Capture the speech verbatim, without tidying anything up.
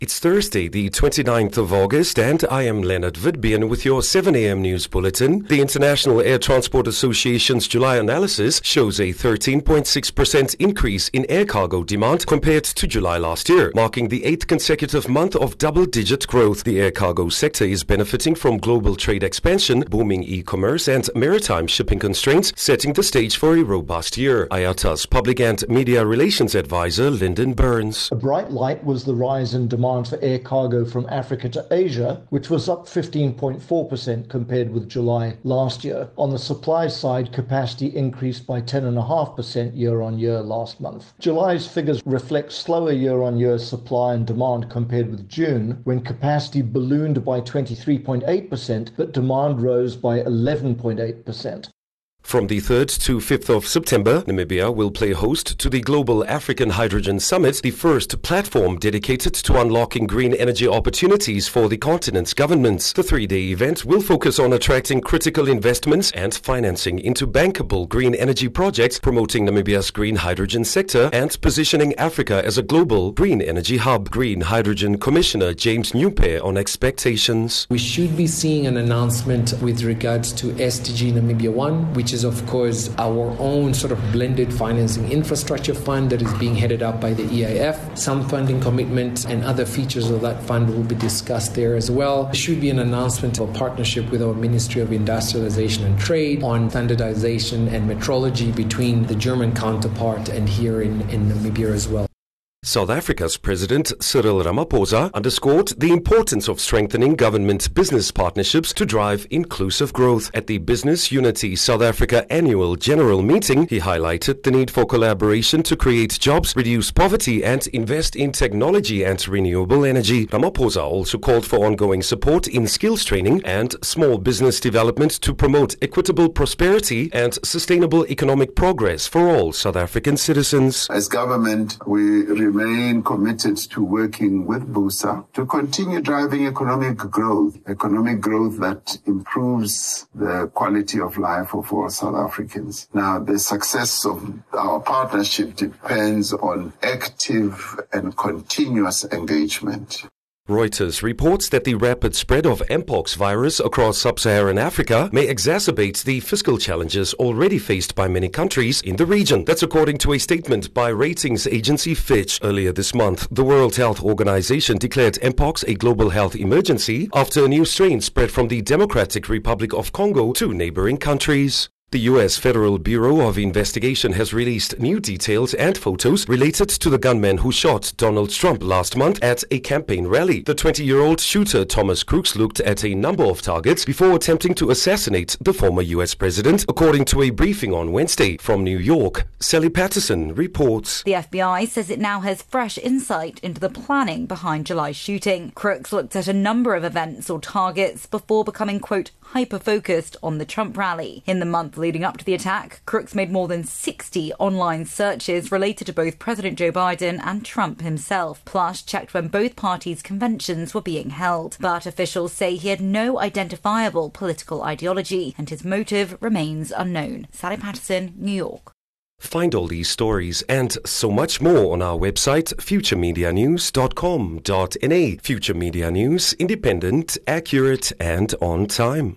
It's Thursday, the twenty-ninth of August, and I am Leonard Vidbian with your seven a.m. news bulletin. The International Air Transport Association's July analysis shows a thirteen point six percent increase in air cargo demand compared to July last year, marking the eighth consecutive month of double-digit growth. The air cargo sector is benefiting from global trade expansion, booming e-commerce, and maritime shipping constraints, setting the stage for a robust year. I A T A's Public and Media Relations Advisor, Lyndon Burns. A bright light was the rise in demand for air cargo from Africa to Asia, which was up fifteen point four percent compared with July last year. On the supply side, capacity increased by ten point five percent year-on-year last month. July's figures reflect slower year-on-year supply and demand compared with June, when capacity ballooned by twenty-three point eight percent, but demand rose by eleven point eight percent. From the third to fifth of September, Namibia will play host to the Global African Hydrogen Summit, the first platform dedicated to unlocking green energy opportunities for the continent's governments. The three-day event will focus on attracting critical investments and financing into bankable green energy projects, promoting Namibia's green hydrogen sector and positioning Africa as a global green energy hub. Green Hydrogen Commissioner James Newpair on expectations. We should be seeing an announcement with regards to S D G Namibia One, which is of course our own sort of blended financing infrastructure fund that is being headed up by the E I F. Some funding commitments and other features of that fund will be discussed there as well. There should be an announcement of a partnership with our Ministry of Industrialization and Trade on standardization and metrology between the German counterpart and here in, in Namibia as well. South Africa's President Cyril Ramaphosa underscored the importance of strengthening government-business partnerships to drive inclusive growth. At the Business Unity South Africa annual general meeting, he highlighted the need for collaboration to create jobs, reduce poverty, and invest in technology and renewable energy. Ramaphosa also called for ongoing support in skills training and small business development to promote equitable prosperity and sustainable economic progress for all South African citizens. As government, we remain committed to working with BUSA to continue driving economic growth, economic growth that improves the quality of life of all South Africans. Now, the success of our partnership depends on active and continuous engagement. Reuters reports that the rapid spread of Mpox virus across sub-Saharan Africa may exacerbate the fiscal challenges already faced by many countries in the region. That's according to a statement by ratings agency Fitch. Earlier this month, the World Health Organization declared Mpox a global health emergency after a new strain spread from the Democratic Republic of Congo to neighboring countries. The U S Federal Bureau of Investigation has released new details and photos related to the gunman who shot Donald Trump last month at a campaign rally. The twenty-year-old shooter Thomas Crooks looked at a number of targets before attempting to assassinate the former U S president, according to a briefing on Wednesday. From New York, Sally Patterson reports. The F B I says it now has fresh insight into the planning behind July's shooting. Crooks looked at a number of events or targets before becoming, quote, hyper-focused on the Trump rally. In the month leading up to the attack, Crooks made more than sixty online searches related to both President Joe Biden and Trump himself, plus checked when both parties' conventions were being held. But officials say he had no identifiable political ideology and his motive remains unknown. Sally Patterson, New York. Find all these stories and so much more on our website, future media news dot com dot n a. Future Media News, independent, accurate, and on time.